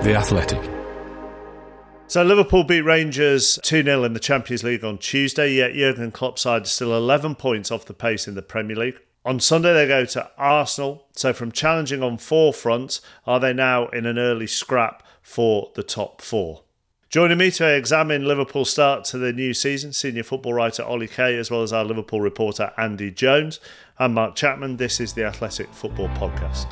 The Athletic. So Liverpool beat Rangers 2-0 in the Champions League on Tuesday, yet Jurgen Klopp's side is still 11 points off the pace in the Premier League. On Sunday they go to Arsenal, so from challenging on 4 fronts, are they now in an early scrap for the top 4? Joining me to examine Liverpool's start to the new season, senior football writer Ollie Kay, as well as our Liverpool reporter Andy Jones. I'm Mark Chapman, this is the Athletic Football Podcast.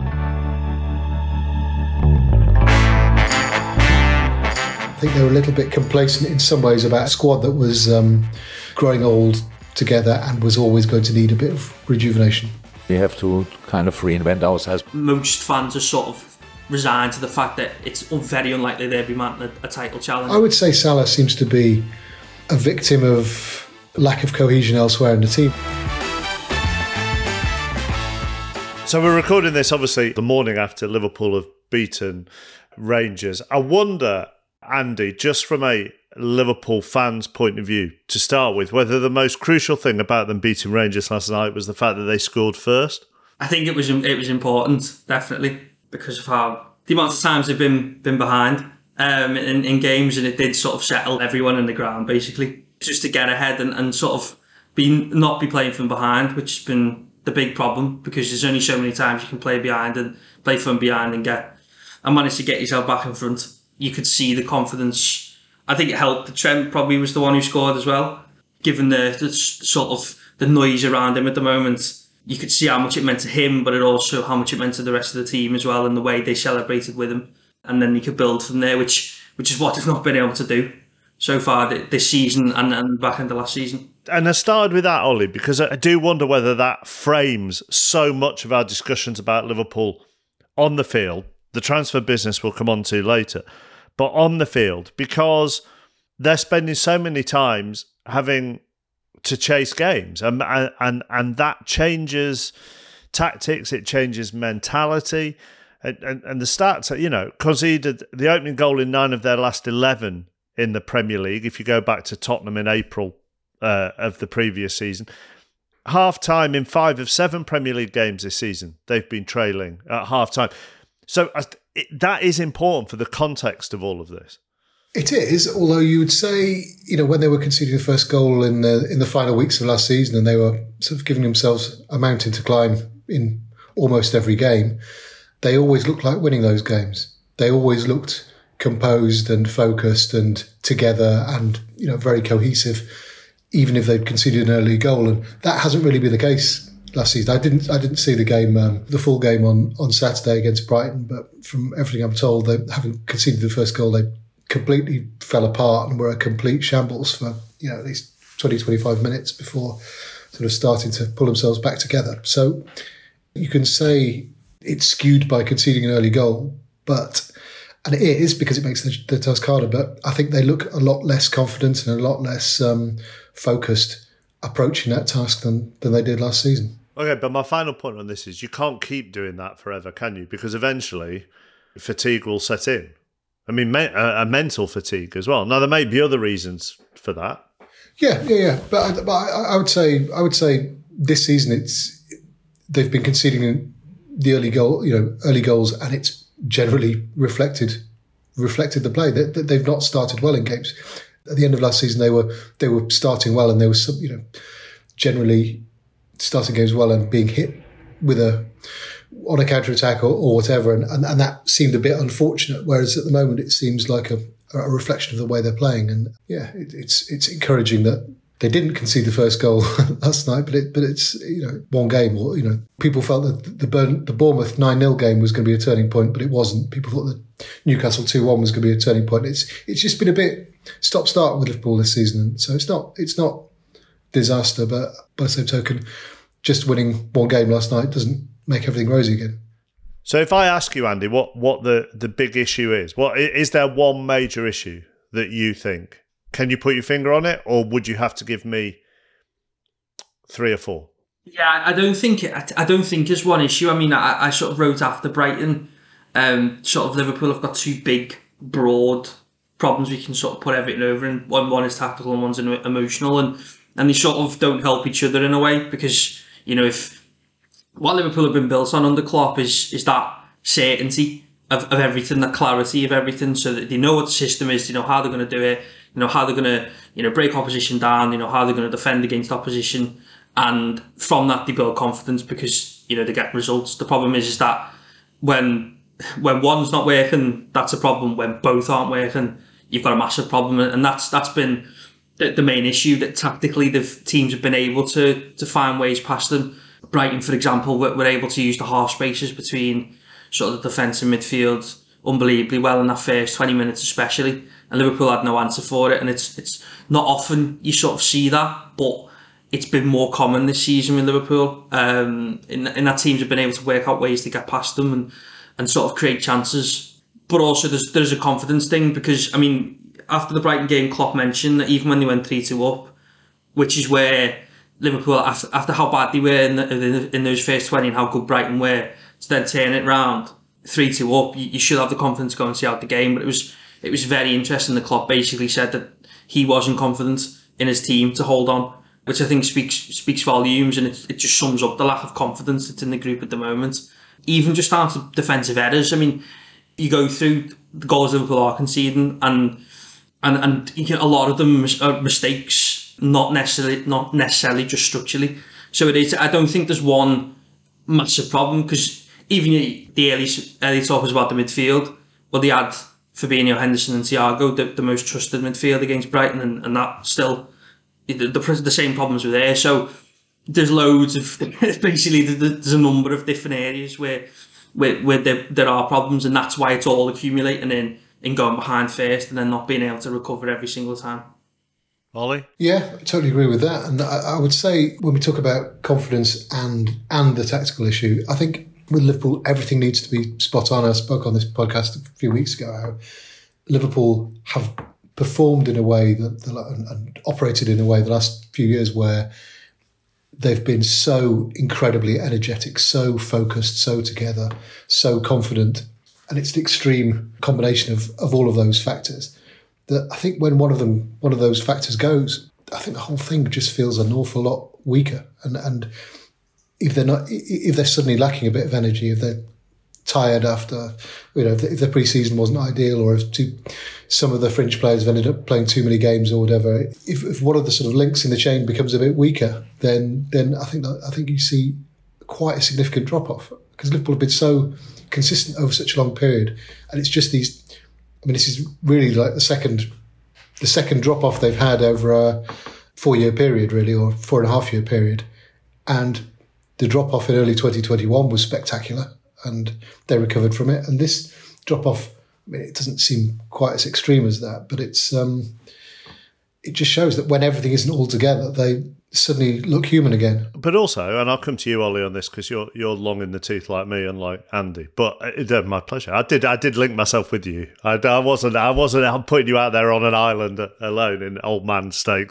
I think they were a little bit complacent in some ways about a squad that was growing old together and was always going to need a bit of rejuvenation. We have to kind of reinvent ourselves. Most fans are sort of resigned to the fact that it's very unlikely they'll be mounting a title challenge. I would say Salah seems to be a victim of lack of cohesion elsewhere in the team. So we're recording this obviously the morning after Liverpool have beaten Rangers. I wonder, Andy, just from a Liverpool fan's point of view, to start with, whether the most crucial thing about them beating Rangers last night was the fact that they scored first? I think it was important, definitely, because of how the amount of times they've been behind in games, and it did sort of settle everyone in the ground, basically, just to get ahead and sort of not be playing from behind, which has been the big problem, because there's only so many times you can play from behind and manage to get yourself back in front. You could see the confidence. I think it helped that Trent probably was the one who scored as well. Given the sort of the noise around him at the moment, you could see how much it meant to him, but it also how much it meant to the rest of the team as well, and the way they celebrated with him. And then you could build from there, which is what they've not been able to do so far this season and back into last season. And I started with that, Ollie, because I do wonder whether that frames so much of our discussions about Liverpool on the field. The transfer business we'll come on to later. But on the field, because they're spending so many times having to chase games, and that changes tactics, it changes mentality, and the stats. Conceded the opening goal in 9 of their last 11 in the Premier League. If you go back to Tottenham in April of the previous season, half time in 5 of 7 Premier League games this season, they've been trailing at half time. So that is important for the context of all of this. It is, although you would say, when they were conceding the first goal in the final weeks of last season, and they were sort of giving themselves a mountain to climb in almost every game, they always looked like winning those games. They always looked composed and focused and together and, very cohesive, even if they'd conceded an early goal. And that hasn't really been the case last season. I didn't see the game, the full game on Saturday against Brighton, but from everything I'm told, they having conceded the first goal, they completely fell apart and were a complete shambles for at least 20-25 minutes before sort of starting to pull themselves back together. So you can say it's skewed by conceding an early goal, and it is, because it makes the task harder, but I think they look a lot less confident and a lot less focused approaching that task than they did last season. Okay, but my final point on this is you can't keep doing that forever, can you? Because eventually fatigue will set in. I mean, a mental fatigue as well. Now, there may be other reasons for that. Yeah. But I would say this season they've been conceding the early goals, and it's generally reflected the play. They've not started well in games. At the end of last season, they were starting well, and they were generally starting games well and being hit on a counter-attack or whatever, and that seemed a bit unfortunate, whereas at the moment it seems like a reflection of the way they're playing. And yeah, it's encouraging that they didn't concede the first goal last night, but it's one game. Or people felt that the Bournemouth 9-0 game was going to be a turning point, but it wasn't. People thought that Newcastle 2-1 was going to be a turning point. It's just been a bit stop-start with Liverpool this season, so it's not disaster, but by the same token, just winning one game last night doesn't make everything rosy again. So if I ask you, Andy, what the big issue is, is there one major issue that you think? Can you put your finger on it, or would you have to give me 3 or 4? Yeah, I don't think there's one issue. I mean, I sort of wrote after Brighton, sort of Liverpool have got 2 big, broad problems we can sort of put everything over, and one is tactical and one's emotional, and they sort of don't help each other in a way, because if what Liverpool have been built on under Klopp is that certainty of everything, that clarity of everything, so that they know what the system is, they know how they're going to do it, how they're going to, break opposition down, how they're going to defend against opposition. And from that, they build confidence because, they get results. The problem is that when one's not working, that's a problem. When both aren't working, you've got a massive problem. And that's been the main issue, that tactically the teams have been able to find ways past them. Brighton, for example, were able to use the half spaces between sort of the defence and midfield unbelievably well in that first 20 minutes especially, and Liverpool had no answer for it. And it's not often you sort of see that, but it's been more common this season with Liverpool, in that teams have been able to work out ways to get past them and sort of create chances. But also there's a confidence thing, because after the Brighton game, Klopp mentioned that even when they went 3-2 up, which is where Liverpool, after how bad they were in those first 20 and how good Brighton were, to then turn it round 3-2 up, you should have the confidence to go and see out the game. But it was very interesting that Klopp basically said that he wasn't confident in his team to hold on, which I think speaks volumes, and it just sums up the lack of confidence that's in the group at the moment. Even just down to defensive errors. You go through the goals Liverpool are conceding, and a lot of them are mistakes, not necessarily just structurally. So it is. I don't think there's one massive problem, because even the early talk was about the midfield. Well, they had Fabinho, Henderson, and Thiago, the most trusted midfield against Brighton, and that still the same problems were there. So there's loads of basically there's a number of different areas where there are problems, and that's why it's all accumulating in going behind first and then not being able to recover every single time. Ollie? Yeah, I totally agree with that. And I would say when we talk about confidence and the tactical issue, I think with Liverpool, everything needs to be spot on. I spoke on this podcast a few weeks ago how Liverpool have performed in a way and operated in a way the last few years where they've been so incredibly energetic, so focused, so together, so confident. And it's the extreme combination of all of those factors that I think when one of those factors goes, I think the whole thing just feels an awful lot weaker. And if they're suddenly lacking a bit of energy, if they're tired after, if their pre-season wasn't ideal, or if some of the fringe players have ended up playing too many games or whatever, if one of the sort of links in the chain becomes a bit weaker, then I think you see quite a significant drop off, because Liverpool have been so consistent over such a long period, and it's just these. This is really like the second drop off they've had over a 4-year period, really, or 4.5-year period, and the drop off in early 2021 was spectacular, and they recovered from it. And this drop off, it doesn't seem quite as extreme as that, but it just shows that when everything isn't all together, they suddenly look human again. But also, and I'll come to you, Ollie, on this, because you're long in the tooth like me, unlike Andy. But my pleasure. I did link myself with you. I wasn't. I'm putting you out there on an island alone in old man stakes.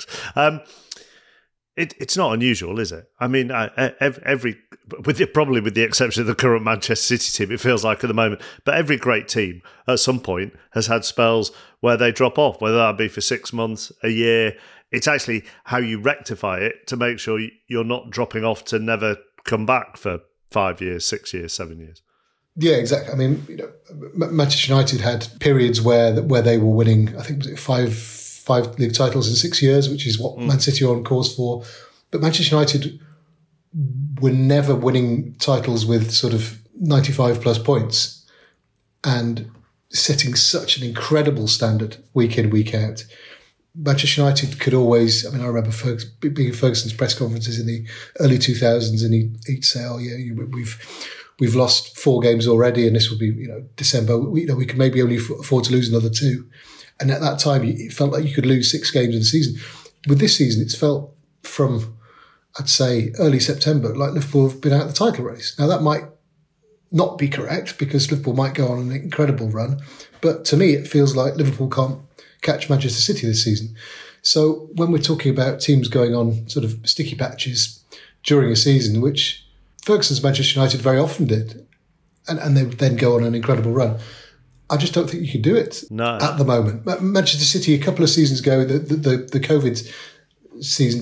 It's not unusual, is it? Probably with the exception of the current Manchester City team, it feels like at the moment. But every great team at some point has had spells where they drop off, whether that be for 6 months, a year. It's actually how you rectify it to make sure you're not dropping off to never come back for 5 years, 6 years, 7 years. Yeah, exactly. Manchester United had periods where they were winning, I think, was it five league titles in 6 years, which is what Man City are on course for. But Manchester United were never winning titles with sort of 95 plus points and setting such an incredible standard week in, week out. Manchester United could always, I remember being in Ferguson's press conferences in the early 2000s, and he'd say, "Oh yeah, we've lost 4 games already, and this will be December. We can maybe only afford to lose another 2." And at that time, it felt like you could lose 6 games in the season. With this season, it's felt from, I'd say, early September, like Liverpool have been out of the title race. Now that might not be correct, because Liverpool might go on an incredible run, but to me, it feels like Liverpool can't catch Manchester City this season. So when we're talking about teams going on sort of sticky patches during a season, which Ferguson's Manchester United very often did, and they would then go on an incredible run, I just don't think you can do it at the moment. Manchester City, a couple of seasons ago, the COVID season,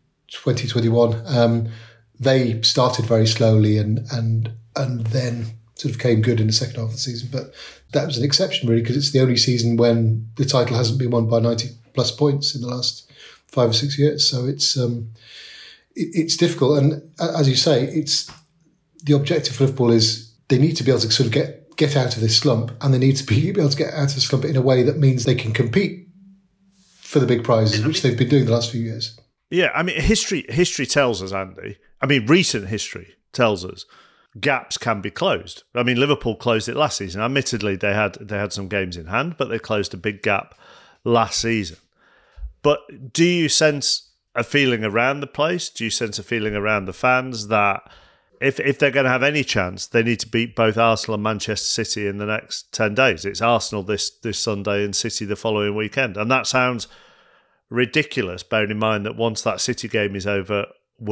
2021, they started very slowly and then sort of came good in the second half of the season. But that was an exception, really, because it's the only season when the title hasn't been won by 90-plus points in the last 5 or 6 years. So it's difficult. And as you say, it's the objective for Liverpool is they need to be able to sort of get out of this slump, and they need to be able to get out of the slump in a way that means they can compete for the big prizes, which they've been doing the last few years. Yeah, I mean, history tells us, Andy. I mean, recent history tells us gaps can be closed. I mean, Liverpool closed it last season. Admittedly, they had some games in hand, but they closed a big gap last season. But do you sense a feeling around the place? Do you sense a feeling around the fans that if they're going to have any chance, they need to beat both Arsenal and Manchester City in the next 10 days? It's Arsenal this Sunday and City the following weekend. And that sounds ridiculous, bearing in mind that once that City game is over,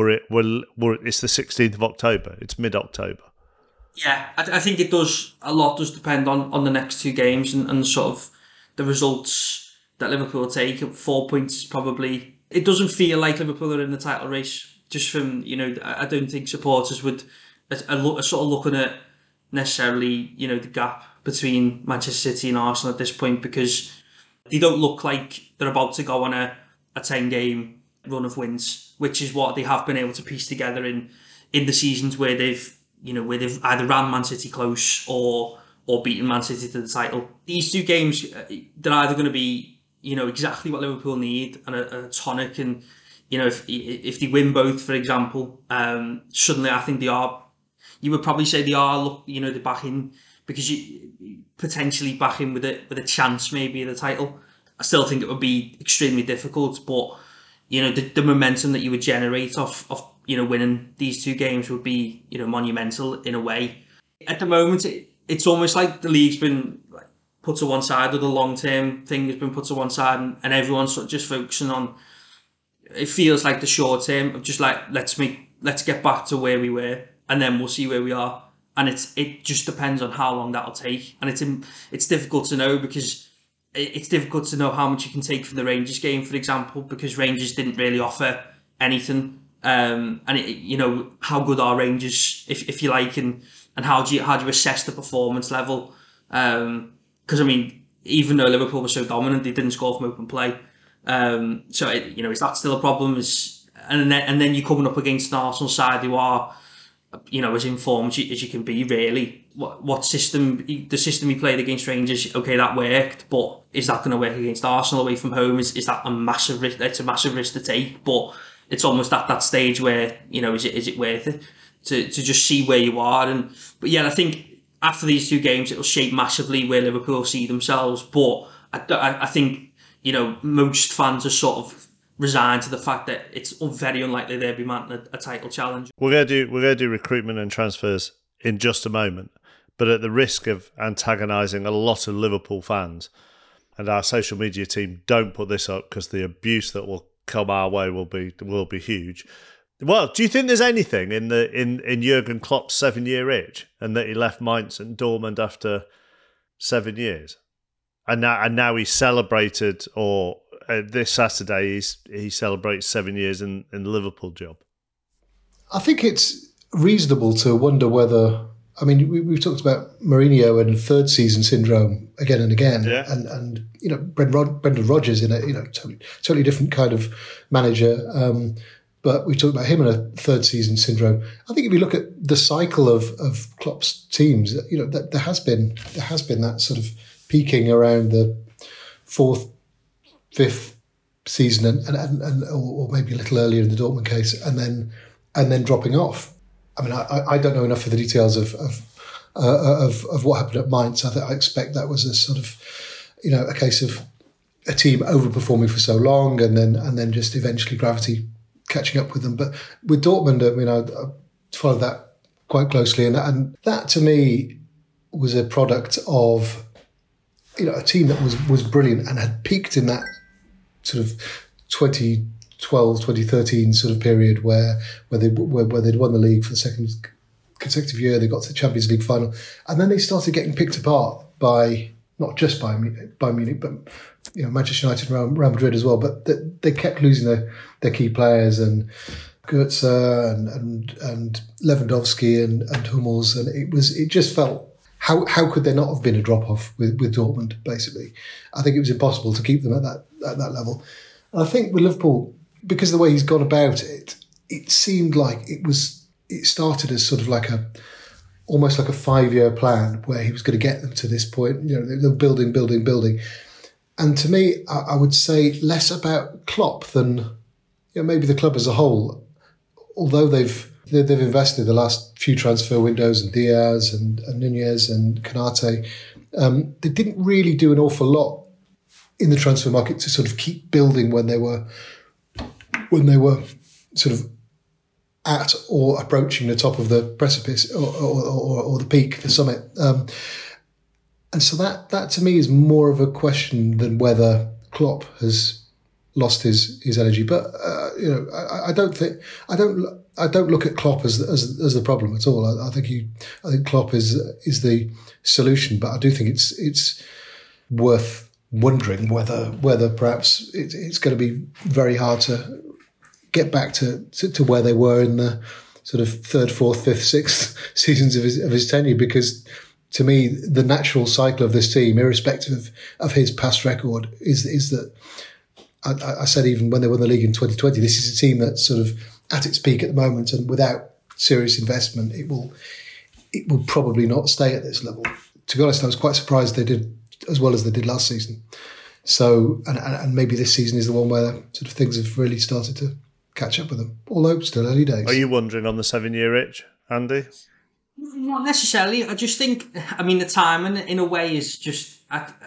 it's the 16th of October. It's mid-October. Yeah, I think it does. A lot does depend on the next two games and sort of the results that Liverpool will take. 4 points is probably... It doesn't feel like Liverpool are in the title race. Just from, I don't think supporters would are sort of looking at necessarily, the gap between Manchester City and Arsenal at this point, because they don't look like they're about to go on a 10-game run of wins, which is what they have been able to piece together in the seasons where they've either ran Man City close or beaten Man City to the title. These two games, they're either going to be, exactly what Liverpool need and a tonic, and if they win both, for example, suddenly I think they are. You would probably say they are. They're back in, because you potentially back in with a chance maybe of the title. I still think it would be extremely difficult, but the momentum that you would generate off winning these two games would be monumental in a way. At the moment, it's almost like the league's been put to one side, or the long term thing has been put to one side, and everyone's sort of just focusing on. It feels like the short term of just like let's get back to where we were, and then we'll see where we are. And it just depends on how long that'll take, and it's difficult to know, because it's difficult to know how much you can take from the Rangers game, for example, because Rangers didn't really offer anything. And how good are Rangers, if you like, and how do you assess the performance level? Because even though Liverpool was so dominant, they didn't score from open play. So is that still a problem? And then you're coming up against an Arsenal side who are, as informed as you can be, really. What system? The system we played against Rangers, okay, that worked, but is that going to work against Arsenal away from home? Is that a massive risk? It's a massive risk to take, but it's almost at that stage where is it worth it to just see where you are? But yeah, I think after these two games, it'll shape massively where Liverpool see themselves. But I think most fans are sort of resigned to the fact that it's very unlikely they'll be mounting a title challenge. We're going to do recruitment and transfers in just a moment, but at the risk of antagonising a lot of Liverpool fans, and our social media team don't put this up because the abuse that will come our way will be huge. Well, do you think there's anything in Jurgen Klopp's 7-year itch, and that he left Mainz and Dortmund after 7 years, and now he's celebrated, or this Saturday he celebrates 7 years in the Liverpool job? I think it's reasonable to wonder whether. I mean, we've talked about Mourinho and third season syndrome again and again, yeah. and Brendan Rodgers in a totally different kind of manager. But we talked about him in a third season syndrome. I think if you look at the cycle of Klopp's teams, that there has been that sort of peaking around the fourth, fifth season, and or maybe a little earlier in the Dortmund case, and then dropping off. I mean, I don't know enough of the details of what happened at Mainz. I expect that was a sort of, a case of a team overperforming for so long, and then just eventually gravity catching up with them. But with Dortmund, I followed that quite closely, and that to me was a product of, a team that was brilliant and had peaked in that sort of 2012, 2013 sort of period where they'd won the league for the second consecutive year. They got to the Champions League final, and then they started getting picked apart by not just by Munich, but Manchester United and Real Madrid as well. But they kept losing their key players, and Götze and Lewandowski and Hummels, and it just felt, how could there not have been a drop off with Dortmund? Basically, I think it was impossible to keep them at that level. And I think with Liverpool, because of the way he's gone about it, it seemed like it started as sort of almost like a 5-year plan where he was going to get them to this point. You know, they're building. And to me, I would say less about Klopp than maybe the club as a whole. Although they've invested the last few transfer windows in Diaz and Nunez and Konate, they didn't really do an awful lot in the transfer market to sort of keep building when they were sort of at or approaching the top of the precipice or the peak, the summit. And so that to me is more of a question than whether Klopp has lost his energy. But I don't look at Klopp as the problem at all. I think Klopp is the solution. But I do think it's worth wondering whether perhaps it's going to be very hard to get back to where they were in the sort of 3rd, 4th, 5th, 6th seasons of his tenure, because to me the natural cycle of this team, irrespective of his past record, is that I said even when they won the league in 2020, this is a team that's sort of at its peak at the moment, and without serious investment, it will probably not stay at this level. To be honest, I was quite surprised they did as well as they did last season. So, and maybe this season is the one where sort of things have really started to catch up with them, although still early days. Are you wondering on the 7-year itch, Andy? Not necessarily. I just think, the timing in a way is just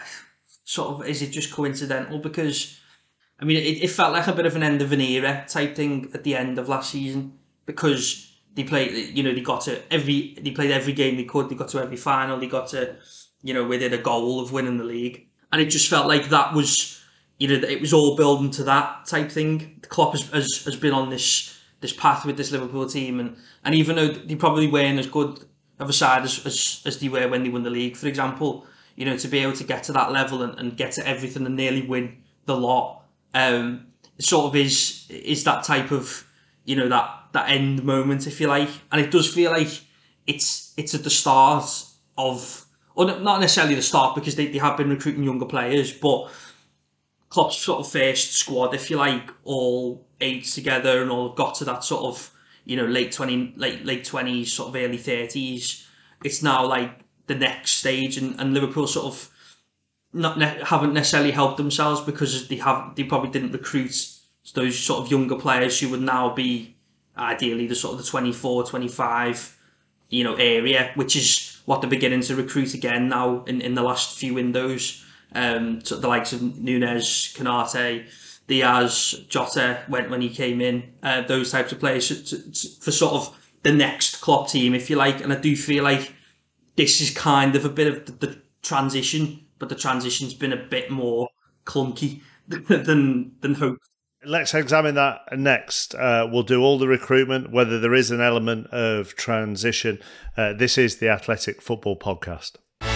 is it just coincidental? Because it felt like a bit of an end of an era type thing at the end of last season, because they played, they played every game they could, they got to every final, they got to, within a goal of winning the league, and it just felt like that was, it was all building to that type thing. Klopp has been on this path with this Liverpool team, and even though they probably weren't as good of a side as they were when they won the league, for example, to be able to get to that level and get to everything and nearly win the lot, it sort of is that type of, that end moment, if you like. And it does feel like it's at the start of, or not necessarily the start, because they have been recruiting younger players, but Klopp's sort of first squad, if you like, all aged together and all got to that sort of, late 20s, sort of early 30s. It's now like the next stage, and Liverpool sort of haven't necessarily helped themselves because they probably didn't recruit those sort of younger players who would now be ideally the sort of the 24, 25, area, which is what they're beginning to recruit again now in the last few windows. So the likes of Nunez, Konate, Diaz, Jota when he came in, those types of players for sort of the next Klopp team, if you like. And I do feel like this is kind of a bit of the transition, but the transition's been a bit more clunky than hoped. Let's examine that next. We'll do all the recruitment, whether there is an element of transition. This is the Athletic Football Podcast.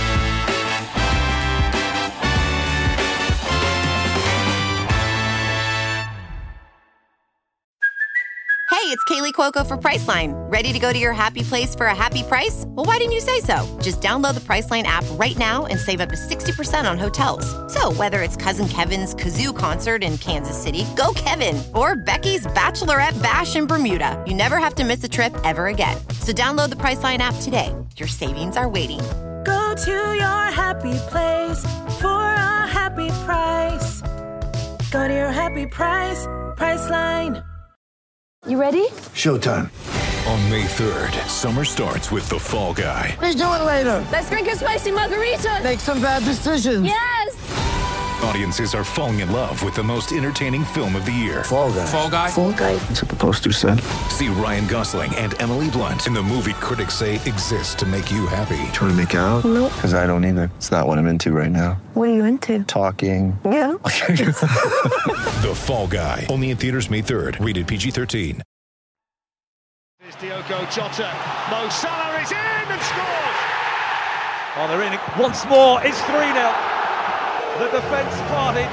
Hey, it's Kaylee Cuoco for Priceline. Ready to go to your happy place for a happy price? Well, why didn't you say so? Just download the Priceline app right now and save up to 60% on hotels. So whether it's Cousin Kevin's Kazoo Concert in Kansas City, go Kevin, or Becky's Bachelorette Bash in Bermuda, you never have to miss a trip ever again. So download the Priceline app today. Your savings are waiting. Go to your happy place for a happy price. Go to your happy price, Priceline. You ready? Showtime. On May 3rd, summer starts with The Fall Guy. Let's do it later. Let's drink a spicy margarita. Make some bad decisions. Yes! Audiences are falling in love with the most entertaining film of the year. Fall Guy. Fall Guy? Fall Guy. That's what the poster said. See Ryan Gosling and Emily Blunt in the movie critics say exists to make you happy. Trying to make it out? Nope. Because I don't either. It's not what I'm into right now. What are you into? Talking. Yeah. The Fall Guy. Only in theaters May 3rd. Rated PG-13. Here's Diogo Jota. Mo Salah is in and scores! Oh, they're in it once more. It's 3-0. The defence parted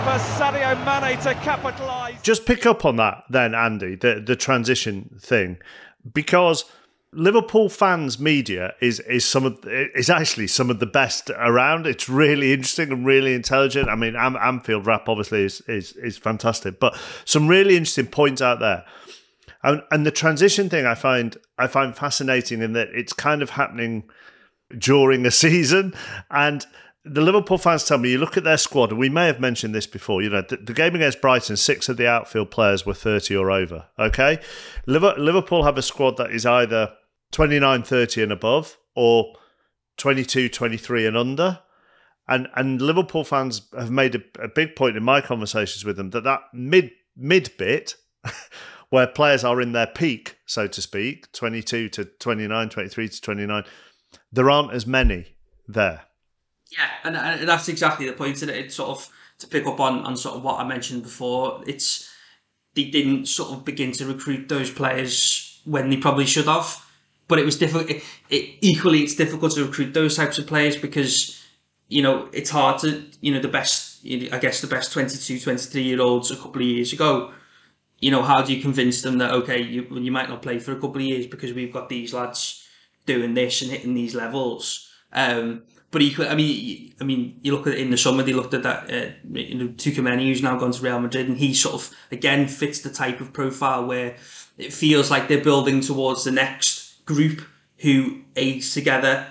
for Sadio Mane to capitalise. Just pick up on that then, Andy, the transition thing, because Liverpool fans media is actually some of the best around. It's really interesting and really intelligent. I mean, Anfield Wrap obviously is fantastic, but some really interesting points out there. And the transition thing I find fascinating in that it's kind of happening during a season. And the Liverpool fans tell me, you look at their squad, and we may have mentioned this before, you know, the game against Brighton, 6 of the outfield players were 30 or over, okay? Liverpool have a squad that is either 29, 30 and above, or 22, 23 and under. And Liverpool fans have made a big point in my conversations with them that mid bit, where players are in their peak, so to speak, 22 to 29, 23 to 29, there aren't as many there. Yeah, and that's exactly the point. It's sort of, to pick up on sort of what I mentioned before, they didn't sort of begin to recruit those players when they probably should have. But it was difficult. Equally, it's difficult to recruit those types of players because, you know, it's hard to, you know, the best 22, 23-year-olds a couple of years ago, you know, how do you convince them that, okay, you might not play for a couple of years because we've got these lads doing this and hitting these levels. But equally, I mean, you look at it in the summer, they looked at that, Tchouaméni, who's now gone to Real Madrid, and he sort of, again, fits the type of profile where it feels like they're building towards the next group who age together.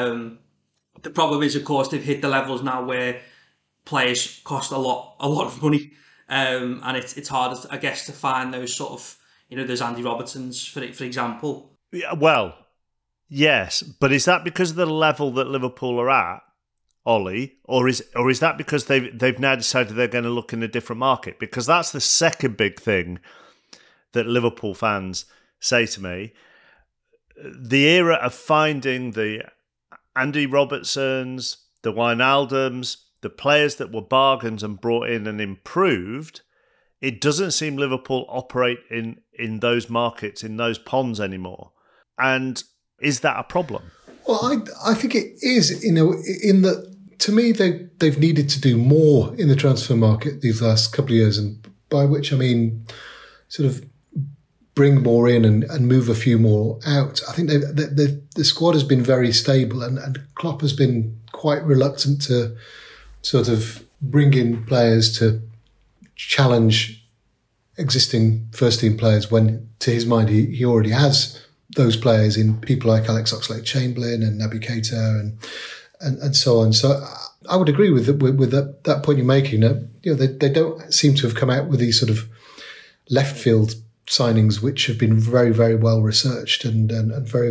The problem is, of course, they've hit the levels now where players cost a lot of money. And it's hard, I guess, to find those sort of, you know, those Andy Robertsons, for example. Yeah, well, yes, but is that because of the level that Liverpool are at, Ollie, or is that because they've now decided they're going to look in a different market? Because that's the second big thing that Liverpool fans say to me. The era of finding the Andy Robertsons, the Wijnaldums, the players that were bargains and brought in and improved, it doesn't seem Liverpool operate in those markets, in those ponds anymore. And is that a problem? Well, I think it is, you know, in that, to me, they've needed to do more in the transfer market these last couple of years, and by which I mean sort of bring more in and move a few more out. I think the squad has been very stable, and Klopp has been quite reluctant to sort of bring in players to challenge existing first-team players when, to his mind, he already has those players in people like Alex Oxlade-Chamberlain and Naby Keita and so on. So I would agree with that point you're making. That, you know, they don't seem to have come out with these sort of left field signings which have been very, very well researched and very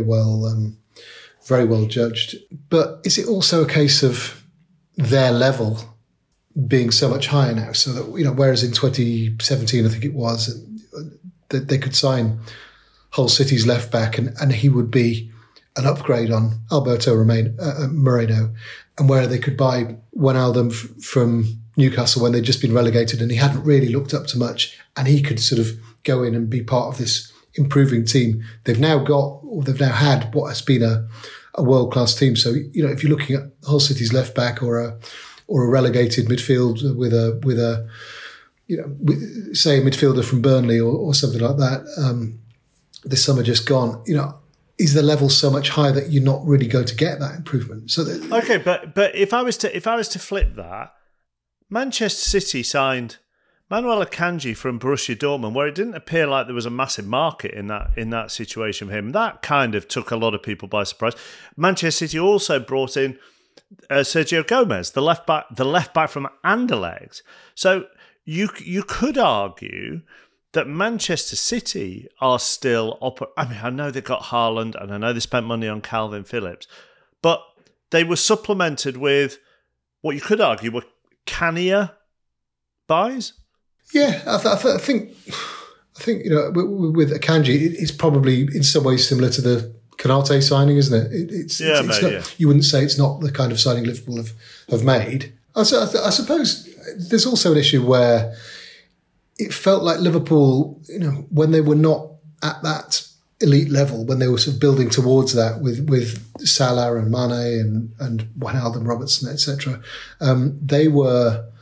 well judged. But is it also a case of their level being so much higher now, so that, you know, whereas in 2017, I think it was, that they could sign Hull City's left back and he would be an upgrade on Alberto Moreno, and where they could buy Wijnaldum from Newcastle when they'd just been relegated and he hadn't really looked up to much, and he could sort of go in and be part of this improving team. They've now had what has been a world-class team. So, you know, if you're looking at Hull City's left back or a relegated midfield with a you know, say a midfielder from Burnley or something like that, this summer just gone, you know, is the level so much higher that you're not really going to get that improvement? So okay, but if I was to flip that, Manchester City signed Manuel Akanji from Borussia Dortmund, where it didn't appear like there was a massive market in that situation for him. That kind of took a lot of people by surprise. Manchester City also brought in Sergio Gomez, the left back from Anderlecht. So you could argue that Manchester City are still I mean, I know they got Haaland and I know they spent money on Calvin Phillips, but they were supplemented with what you could argue were cannier buys. Yeah, I think you know, with Akanji, it's probably in some ways similar to the Konate signing, isn't it? It's not, you wouldn't say it's not the kind of signing Liverpool have made. I suppose there's also an issue where it felt like Liverpool, you know, when they were not at that elite level, when they were sort of building towards that with Salah and Mane and Wijnaldum, Robertson, etc., they were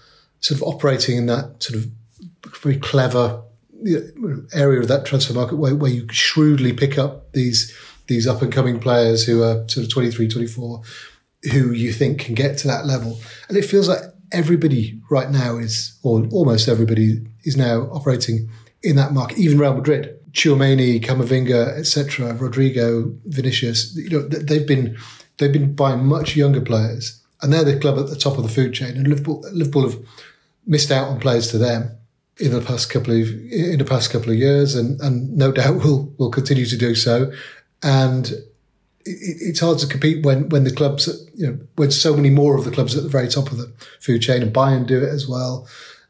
sort of operating in that sort of very clever area of that transfer market where you shrewdly pick up these up and coming players who are sort of 23, 24, who you think can get to that level. And it feels like everybody right now or almost everybody is now operating in that market, even Real Madrid. Tchouaméni, Camavinga, etc., Rodrigo, Vinicius, they've been buying much younger players, and they're the club at the top of the food chain. And Liverpool have missed out on players to them in the past couple of years, and no doubt will continue to do so. And it's hard to compete when the clubs, when so many more of the clubs at the very top of the food chain, and Bayern do it as well.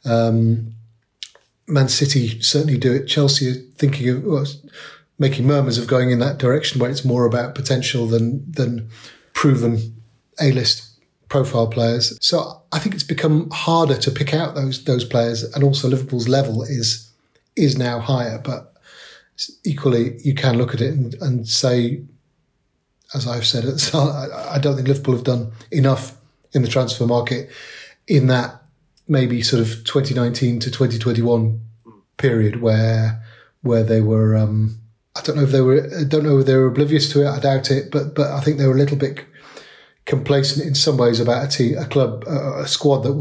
Man City certainly do it. Chelsea are thinking of making murmurs of going in that direction, where it's more about potential than proven A-list profile players. So I think it's become harder to pick out those players, and also Liverpool's level is now higher. But equally, you can look at it and say, as I've said at the start, I don't think Liverpool have done enough in the transfer market in that maybe sort of 2019 to 2021 period where they were. I don't know if they were oblivious to it. I doubt it, but I think they were a little bit complacent in some ways about a squad that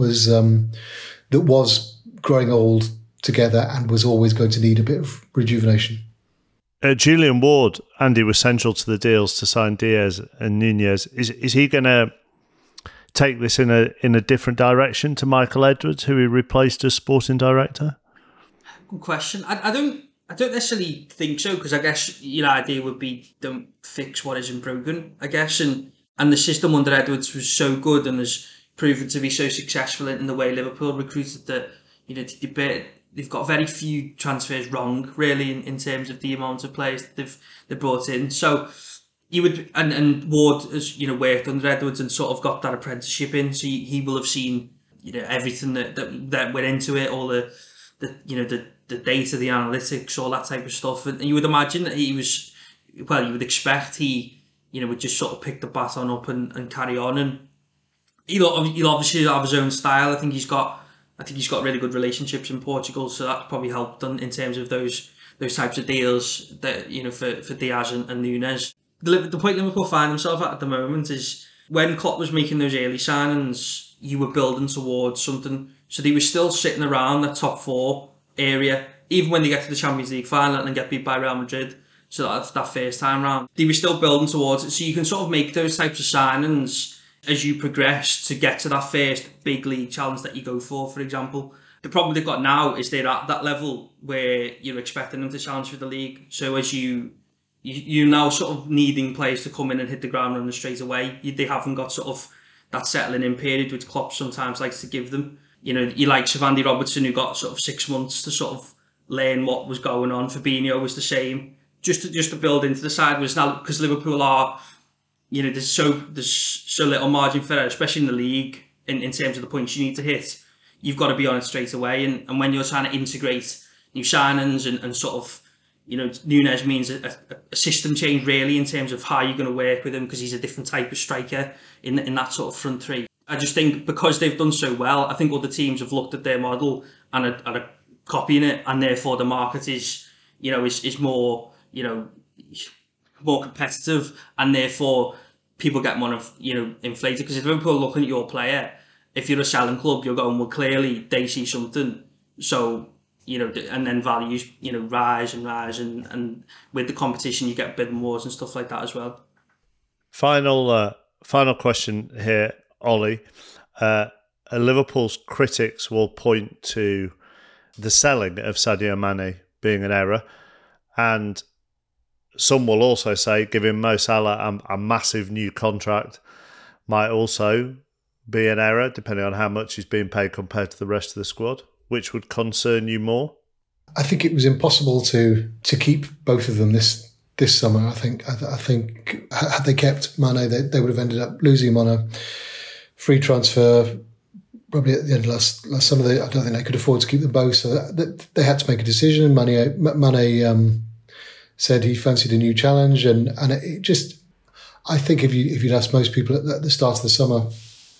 was growing old together and was always going to need a bit of rejuvenation. Julian Ward, Andy, was central to the deals to sign Diaz and Nunez. Is he going to take this in a different direction to Michael Edwards, who he replaced as sporting director? Good question. I don't necessarily think so, because I guess your idea would be don't fix what isn't broken, I guess, and the system under Edwards was so good and has proven to be so successful in the way Liverpool recruited that they've got very few transfers wrong, really, in terms of the amount of players that they've brought in. So you would, and Ward has worked under Edwards and sort of got that apprenticeship in, so he will have seen everything that went into it, all the data, the analytics, all that type of stuff, and you would imagine that you would expect he would just sort of pick the baton up and carry on, and he'll obviously have his own style. I think he's got really good relationships in Portugal, so that's probably helped in terms of those types of deals that for Diaz and Nunez. The point Liverpool find themselves at the moment is when Klopp was making those early signings, you were building towards something, so they were still sitting around that top four area, even when they get to the Champions League final and get beat by Real Madrid. So that's that first time round, they were still building towards it. So you can sort of make those types of signings as you progress to get to that first big league challenge that you go for example. The problem they've got now is they're at that level where you're expecting them to challenge for the league. So as you're now sort of needing players to come in and hit the ground running straight away. They haven't got sort of that settling in period, which Klopp sometimes likes to give them. You like Andy Robertson, who got sort of 6 months to sort of learn what was going on. Fabinho was the same, just to build into the side. Was now, because Liverpool are, there's so little margin for error, especially in the league, in terms of the points you need to hit. You've got to be on it straight away, and when you're trying to integrate new signings and sort of, Nunez means a system change really in terms of how you're going to work with him, because he's a different type of striker in that sort of front three. I just think because they've done so well, I think other teams have looked at their model and are copying it, and therefore the market is more more competitive, and therefore people get more inflated. Because if Liverpool are looking at your player, if you're a selling club, you're going, well, clearly they see something, so and then values rise, and with the competition you get bidding wars and stuff like that as well. Final question here, Ollie. Liverpool's critics will point to the selling of Sadio Mane being an error, and some will also say giving Mo Salah a massive new contract might also be an error, depending on how much he's being paid compared to the rest of the squad. Which would concern you more? I think it was impossible to keep both of them this summer. I think had they kept Mane, they would have ended up losing him on a free transfer. Probably at the end of last summer, I don't think they could afford to keep them both, so they had to make a decision. Mane said he fancied a new challenge, and it just, I think if you'd asked most people at the start of the summer,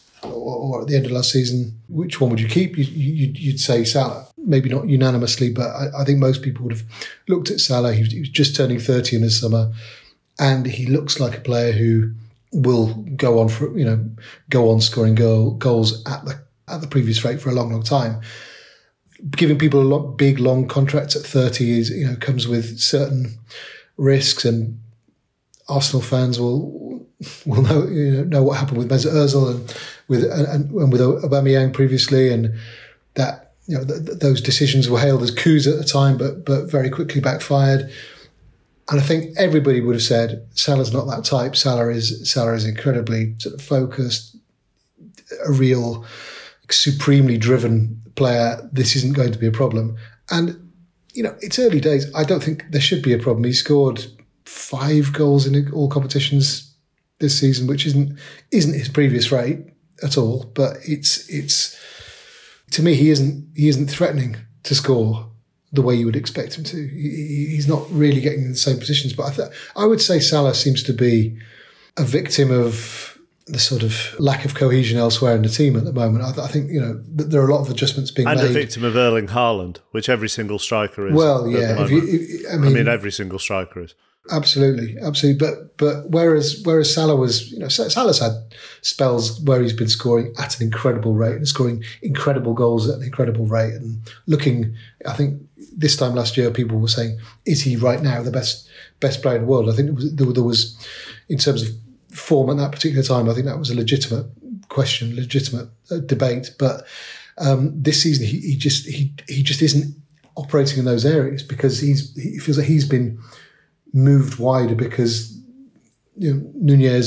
or at the end of last season, which one would you keep? You'd say Salah. Maybe not unanimously, but I think most people would have looked at Salah. He was just turning 30 in the summer, and he looks like a player who will go on scoring goals at the previous rate for a long, long time. Giving people big, long contracts at 30 comes with certain risks, and Arsenal fans will know what happened with Mesut Ozil and with Aubameyang previously, and that those decisions were hailed as coups at the time, but very quickly backfired. And I think everybody would have said Salah's not that type. Salah is incredibly sort of focused, a real supremely driven player. This isn't going to be a problem. And it's early days. I don't think there should be a problem. He scored 5 goals in all competitions this season, which isn't his previous rate at all. But it's to me, he isn't threatening to score the way you would expect him to. He's not really getting in the same positions. But I would say Salah seems to be a victim of the sort of lack of cohesion elsewhere in the team at the moment. I think there are a lot of adjustmts being made. And a victim of Erling Haaland, which every single striker is. Well, yeah. I mean, every single striker is. Absolutely. But whereas Salah was, Salah's had spells where he's been scoring at an incredible rate and scoring incredible goals at an incredible rate, and looking, I think this time last year people were saying, is he right now the best player in the world? I think there was, in terms of form at that particular time, I think that was a legitimate question, legitimate debate. But this season he just isn't operating in those areas because he feels like he's been moved wider because Nunez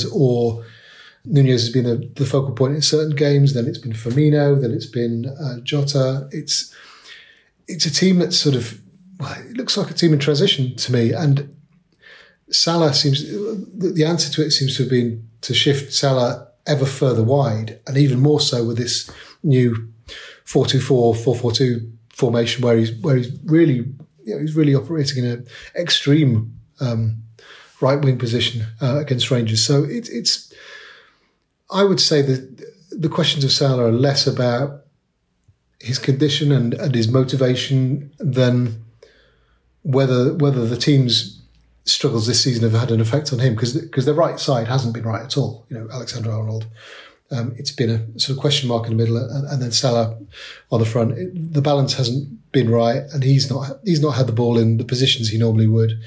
has been the focal point in certain games. Then it's been Firmino. Then it's been Jota. It's a team that's sort of, it looks like a team in transition to me. And Salah the answer to it seems to have been to shift Salah ever further wide, and even more so with this new 4-2-4, 4-4-2 formation where he's really operating in an extreme right wing position against Rangers. So it's I would say that the questions of Salah are less about his condition and his motivation than whether the team's struggles this season have had an effect on him, because the right side hasn't been right at all. Alexander-Arnold, it's been a sort of question mark in the middle, and then Salah on the front. The balance hasn't been right, and he's not had the ball in the positions he normally would.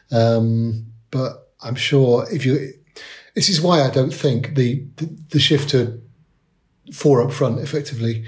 But I'm sure this is why I don't think the shift to 4 up front effectively.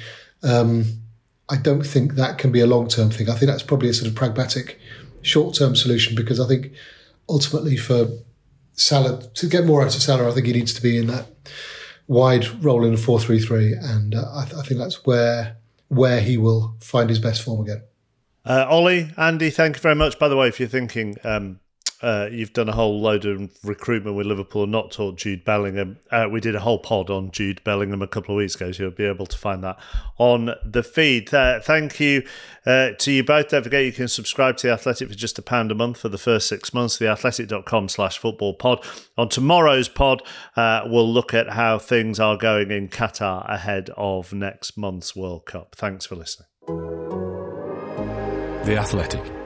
I don't think that can be a long-term thing. I think that's probably a sort of pragmatic short-term solution, because I think ultimately for Salah, to get more out of Salah, I think he needs to be in that wide role in a 4-3-3, and I think that's where he will find his best form again. Ollie, Andy, thank you very much. By the way, if you're thinking you've done a whole load of recruitment with Liverpool and not taught Jude Bellingham, we did a whole pod on Jude Bellingham a couple of weeks ago, so you'll be able to find that on the feed. Thank you to you both. Don't forget you can subscribe to The Athletic for just £1 a month for the first 6 months, theathletic.com/footballpod. On tomorrow's pod, we'll look at how things are going in Qatar ahead of next month's World Cup. Thanks for listening. The Athletic.